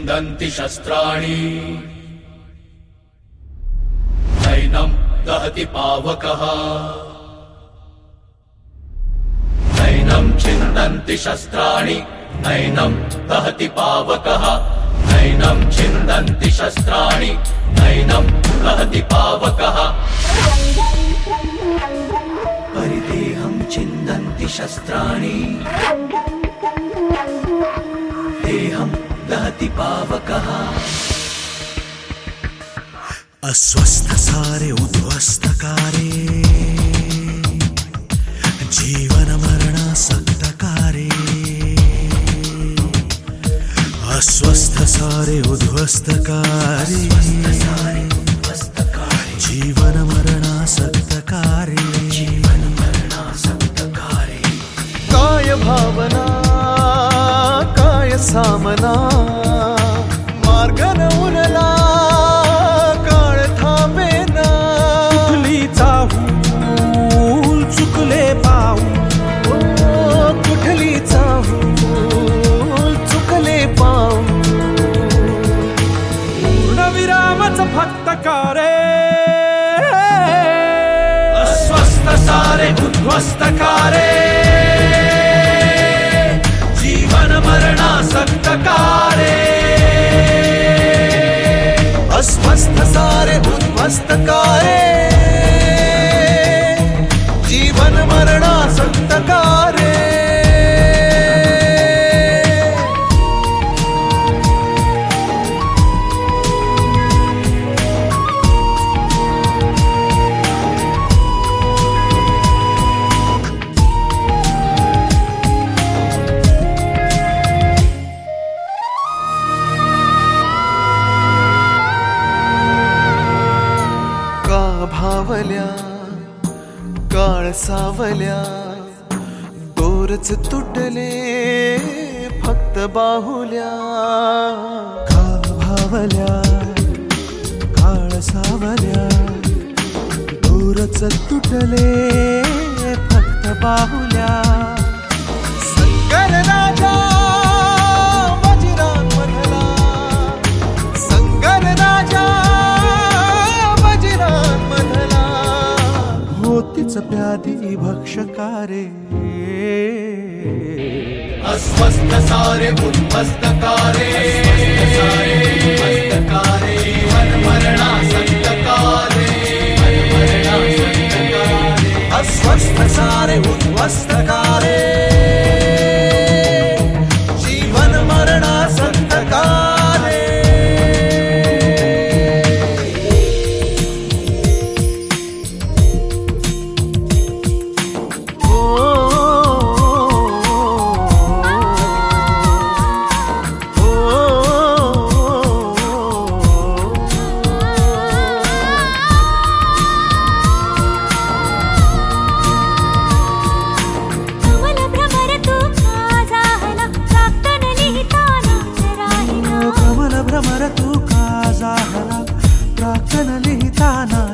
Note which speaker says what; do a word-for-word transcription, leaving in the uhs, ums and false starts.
Speaker 1: छिन्दन्ति शस्त्राणि नैनं दहति पावकः नैनं छिन्दन्ति शस्त्राणि नैनं दहति पावकः नैनं छिन्दन्ति शस्त्राणि नैनं दहति पावकः परिदेहं छिन्दन्ति शस्त्राणि देहं दहति पावकः
Speaker 2: अस्वस्थ सारे उद्ध्वस्तकारे जीवन मरणासक्तकारे अस्वस्थ सारे उद्ध्वस्तकारे जीवन मरणासक्तकारे जीवन मरणासक्तकारे
Speaker 3: काय भावना काय सामना मार्ग न उरला काळ थांबेना
Speaker 2: कुठली चाहूल चुकले पाऊल
Speaker 3: कुठली चाहूल चुकले पाऊल
Speaker 2: पूर्णविरामच फक्त कारे
Speaker 1: अस्वस्थ सारे उद्ध्वस्त कारे जीवन मरणासक्त कारे
Speaker 3: अस्वस्थ सारे उद्ध्वस्त कारे जीवन मरणासक्त कारे भावल्या काळ सावल्या दोरच तुटले फक्त बाहुल्या
Speaker 2: का भावल्या काळ सावल्या दूरच तुटले फक्त बाहुल्या
Speaker 3: संकर राजा वज्रांमधला संकर राजा
Speaker 2: होतीच व्याधी भक्षकारे
Speaker 1: अस्वस्थ सारे उद्ध्वस्त कारे जीवन मरणासक्त कारे
Speaker 3: अस्वस्थ सारे उद्ध्वस्त कारे जीवन मरणासक्त कारे
Speaker 2: भ्रमर तू का जाहला प्राक्तन लिहिताना